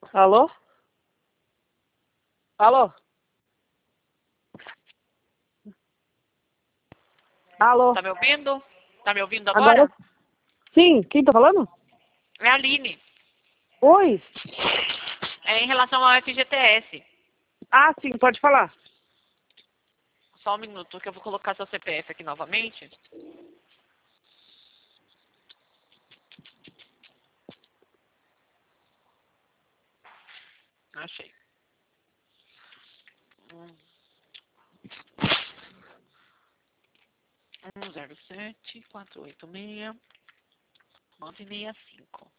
Alô? Alô? Alô? Tá me ouvindo? Tá me ouvindo agora? Agora? Sim, quem tá falando? É a Aline. Oi? É em relação ao FGTS. Ah, sim, pode falar. Só um minuto que eu vou colocar seu CPF aqui novamente. Achei. 107-486-965.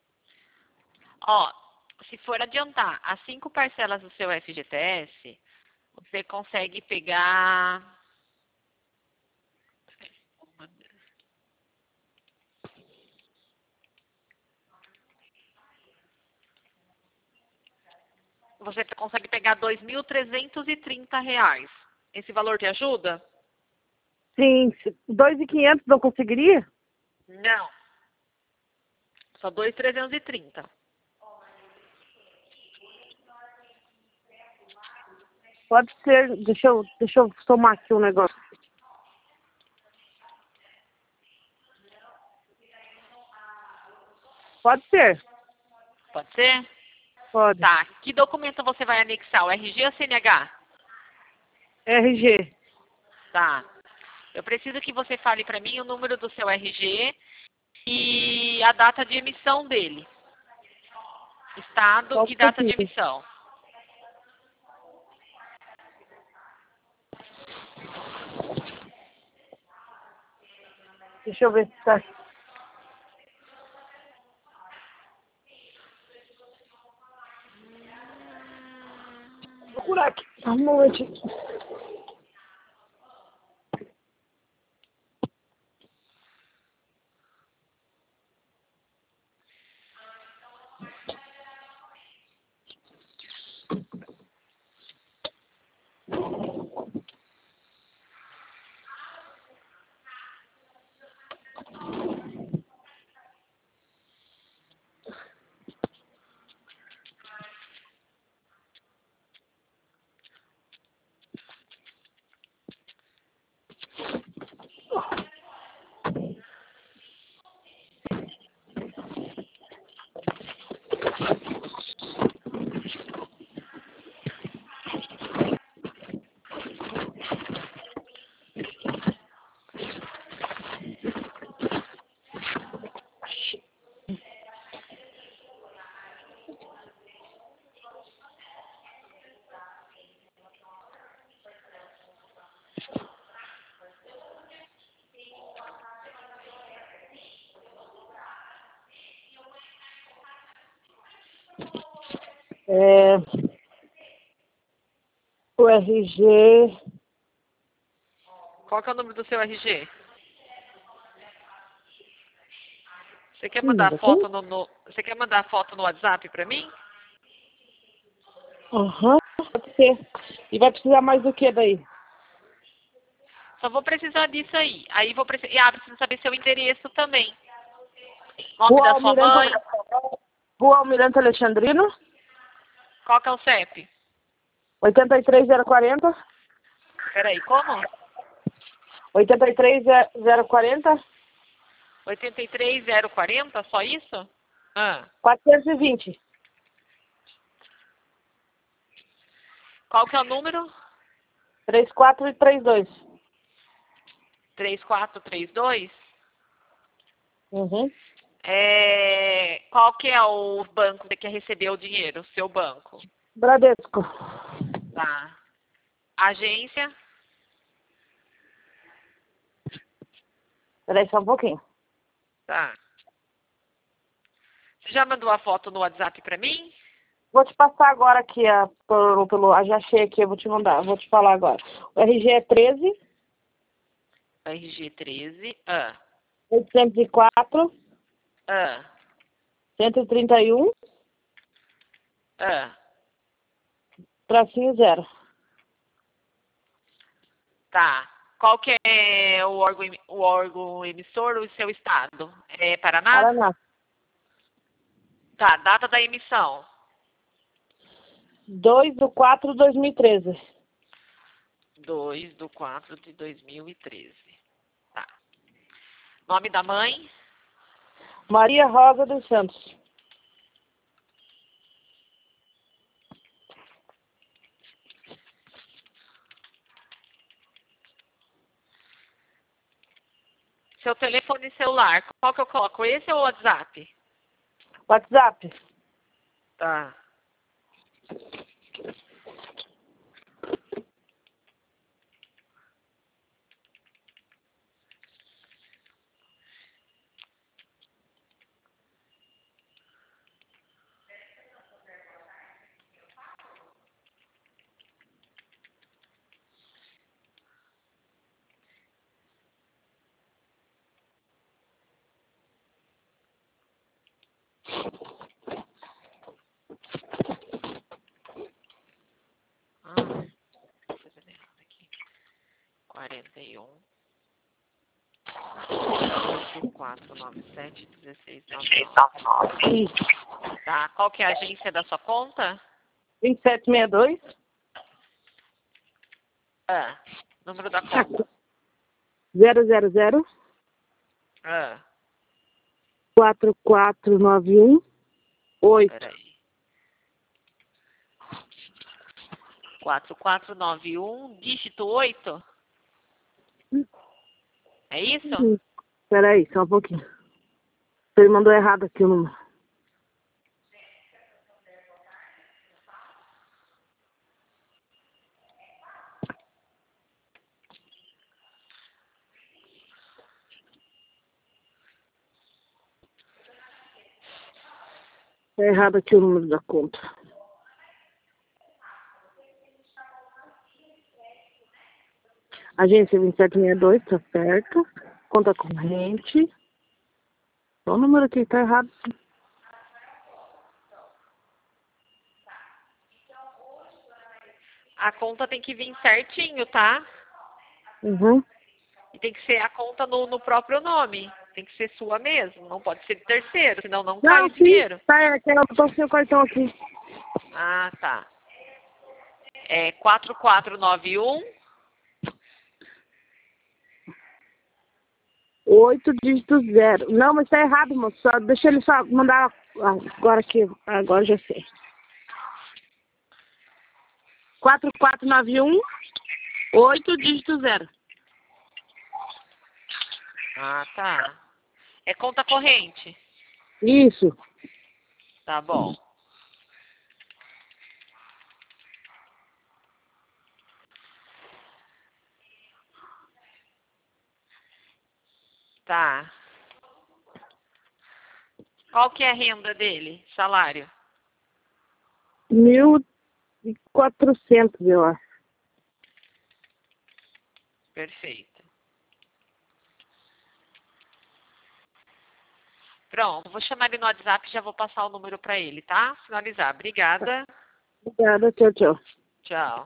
Ó, se for adiantar as 5 parcelas do seu FGTS, você consegue pegar... Você consegue pegar R$ 2.330. Esse valor te ajuda? Sim, 2.500 não conseguiria? Não. Só 2.330. Pode ser, deixa eu somar aqui um negócio. Pode ser? Pode ser? Pode. Tá. Que documento você vai anexar? O RG ou CNH? RG. Tá. Eu preciso que você fale para mim o número do seu RG e a data de emissão dele. Estado Só um e data de pouquinho. emissão. Deixa eu ver se tá. Vou procurar aqui. Só um momentinho. O RG. Qual que é o número do seu RG? Você quer mandar foto Você quer mandar foto no WhatsApp para mim? Aham, pode ser. E vai precisar mais do que daí? Só vou precisar disso aí. Aí vou precisar. Preciso saber seu endereço também. Nome Rua da sua Almirante, mãe. Rua Almirante Alexandrino, Qual que é o CEP? 83040. Peraí, como? 83040. 83040, só isso? 420. Qual que é o número? 3432. 3432? Uhum. Qual que é o banco que quer receber o dinheiro? Seu banco. Bradesco. Tá. Agência? Peraí só um pouquinho. Tá. Você já mandou a foto no WhatsApp pra mim? Vou te passar agora aqui, já achei aqui, eu vou te mandar, vou te falar agora. O RG é 13, RG 13. 804, Ah. 131, Ah. tracinho 0. Tá. Qual que é o órgão emissor ou o seu estado? É Paraná? Paraná. Tá. Data da emissão. 2/4/2013. 2/4/2013. Tá. Nome da mãe? Maria Rosa dos Santos. Seu telefone celular, qual que eu coloco? Esse ou o WhatsApp? WhatsApp. Tá. Tô fazendo errado aqui. 41 497 1699. Isso. Tá. Qual que é a agência da sua conta? 2762. Número da conta. 000 4491 8. Peraí. 4491, dígito 8? É isso? Peraí, só um pouquinho. Ele mandou errado aqui o número. Tá errado aqui o número da conta. Agência 2762, tá certo. Conta corrente. Só o número aqui tá errado. A conta tem que vir certinho, tá? Uhum. E tem que ser a conta no próprio nome. Tem que ser sua mesmo. Não pode ser de terceiro, senão não cai o Não, sim, dinheiro. tá, é que eu tô sem o cartão aqui. Ah, tá. É 4491. 8 dígitos 0. Não, mas tá errado, moço. Só, deixa ele só mandar agora aqui. Agora já sei. 4491 8 dígitos 0. Ah, tá. É conta corrente. Isso. Tá bom. Tá. Qual que é a renda dele? Salário? 1.400, eu acho. Perfeito. Pronto, vou chamar ele no WhatsApp e já vou passar o número para ele, tá? Finalizar. Obrigada. Obrigada, tchau, tchau. Tchau.